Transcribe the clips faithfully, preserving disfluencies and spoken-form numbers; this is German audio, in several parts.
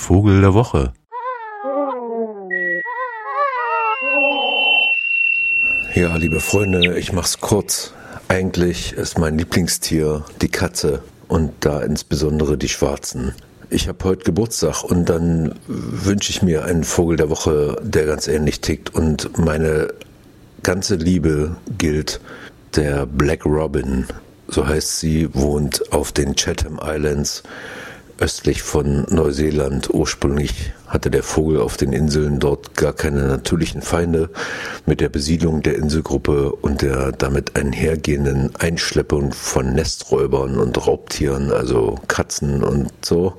Vogel der Woche. Ja, liebe Freunde, ich mach's kurz. Eigentlich ist mein Lieblingstier die Katze und da insbesondere die Schwarzen. Ich habe heute Geburtstag und dann wünsche ich mir einen Vogel der Woche, der ganz ähnlich tickt, und meine ganze Liebe gilt der Black Robin. So heißt sie, wohnt auf den Chatham Islands östlich von Neuseeland. Ursprünglich hatte der Vogel auf den Inseln dort gar keine natürlichen Feinde. Mit der Besiedlung der Inselgruppe und der damit einhergehenden Einschleppung von Nesträubern und Raubtieren, also Katzen und so,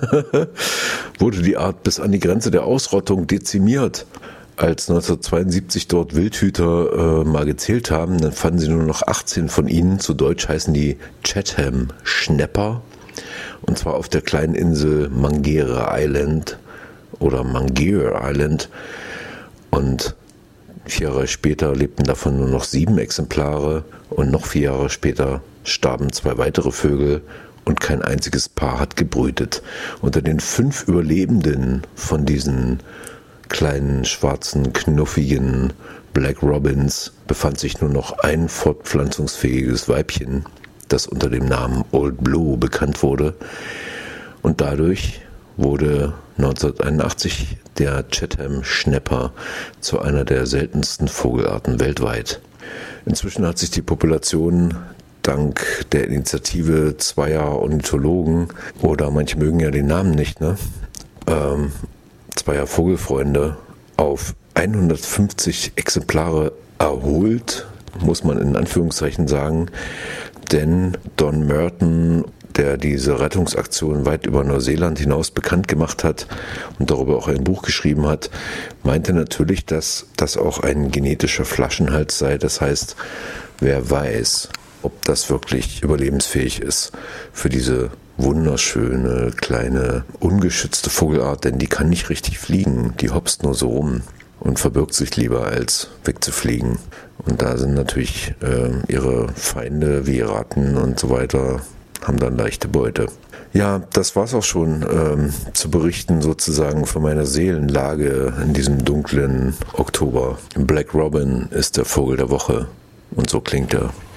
wurde die Art bis an die Grenze der Ausrottung dezimiert. Als neunzehnhundertzweiundsiebzig dort Wildhüter äh, mal gezählt haben, dann fanden sie nur noch achtzehn von ihnen. Zu Deutsch heißen die Chatham-Schnäpper. Und zwar auf der kleinen Insel Mangere Island oder Mangere Island. Und vier Jahre später lebten davon nur noch sieben Exemplare. Und noch vier Jahre später starben zwei weitere Vögel und kein einziges Paar hat gebrütet. Unter den fünf Überlebenden von diesen kleinen, schwarzen, knuffigen Black Robins befand sich nur noch ein fortpflanzungsfähiges Weibchen, das unter dem Namen Old Blue bekannt wurde. Und dadurch wurde neunzehnhunderteinundachtzig der Chatham-Schnäpper zu einer der seltensten Vogelarten weltweit. Inzwischen hat sich die Population dank der Initiative zweier Ornithologen, oder manche mögen ja den Namen nicht, ne? Ähm, zweier Vogelfreunde auf hundertfünfzig Exemplare erholt, muss man in Anführungszeichen sagen, denn Don Merton, der diese Rettungsaktion weit über Neuseeland hinaus bekannt gemacht hat und darüber auch ein Buch geschrieben hat, meinte natürlich, dass das auch ein genetischer Flaschenhals sei. Das heißt, wer weiß, ob das wirklich überlebensfähig ist für diese wunderschöne, kleine, ungeschützte Vogelart, denn die kann nicht richtig fliegen, die hopst nur so rum und verbirgt sich lieber, als wegzufliegen. Und da sind natürlich äh, ihre Feinde wie Ratten und so weiter, haben dann leichte Beute. Ja, das war's auch schon ähm, zu berichten sozusagen von meiner Seelenlage in diesem dunklen Oktober. Black Robin ist der Vogel der Woche und so klingt er.